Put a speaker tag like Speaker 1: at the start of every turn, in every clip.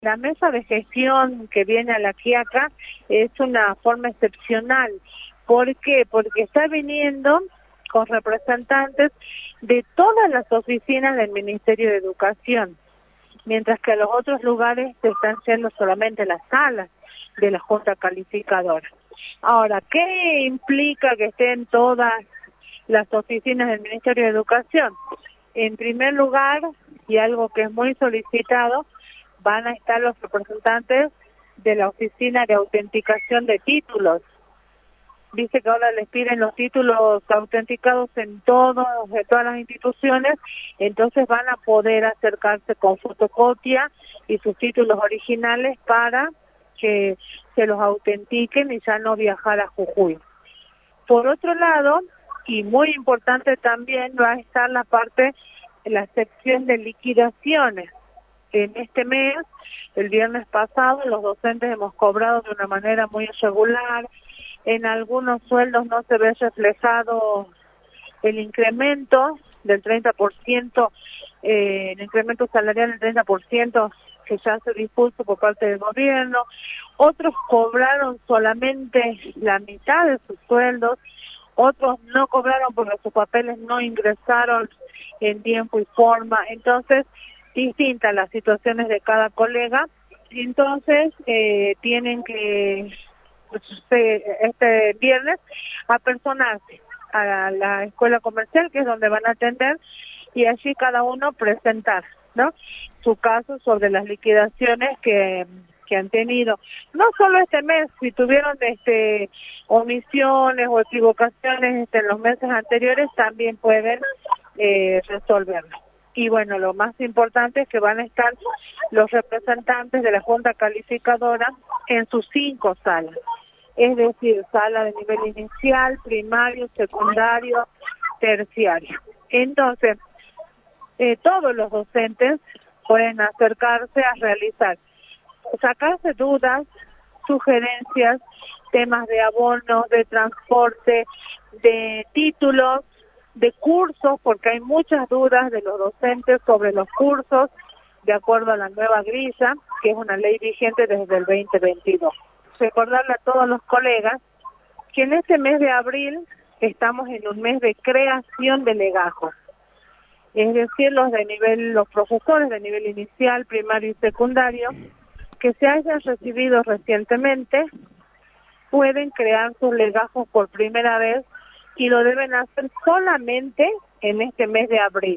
Speaker 1: La mesa de gestión que viene a La Quiaca es una forma excepcional. ¿Por qué? Porque está viniendo con representantes de todas las oficinas del Ministerio de Educación, mientras que a los otros lugares se están yendo solamente las salas de la Junta Calificadora. Ahora, ¿qué implica que estén todas las oficinas del Ministerio de Educación? En primer lugar, y algo que es muy solicitado, van a estar los representantes de la Oficina de Autenticación de Títulos. Dice que ahora les piden los títulos autenticados de todas las instituciones, entonces van a poder acercarse con fotocopia y sus títulos originales para que se los autentiquen y ya no viajar a Jujuy. Por otro lado, y muy importante también, va a estar la sección de liquidaciones. En este mes, el viernes pasado, los docentes hemos cobrado de una manera muy irregular. En algunos sueldos no se ve reflejado el incremento del 30%, el incremento salarial del 30% que ya se dispuso por parte del gobierno. Otros cobraron solamente la mitad de sus sueldos, otros no cobraron porque sus papeles no ingresaron en tiempo y forma. Entonces, distintas las situaciones de cada colega, y entonces tienen que este viernes apersonarse a la escuela comercial, que es donde van a atender, y allí cada uno presentar, ¿no?, su caso sobre las liquidaciones que han tenido, no solo este mes, si tuvieron omisiones o equivocaciones en los meses anteriores, también pueden resolverlo. Y bueno, lo más importante es que van a estar los representantes de la Junta Calificadora en sus 5 salas, es decir, sala de nivel inicial, primario, secundario, terciario. Entonces, todos los docentes pueden acercarse a sacarse dudas, sugerencias, temas de abonos, de transporte, de títulos, de cursos, porque hay muchas dudas de los docentes sobre los cursos, de acuerdo a la nueva grilla, que es una ley vigente desde el 2022. Recordarle a todos los colegas que en este mes de abril estamos en un mes de creación de legajos, es decir, los profesores de nivel inicial, primario y secundario, que se hayan recibido recientemente, pueden crear sus legajos por primera vez y lo deben hacer solamente en este mes de abril.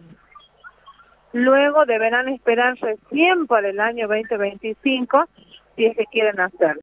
Speaker 1: Luego deberán esperar recién para el año 2025 si es que quieren hacerlo.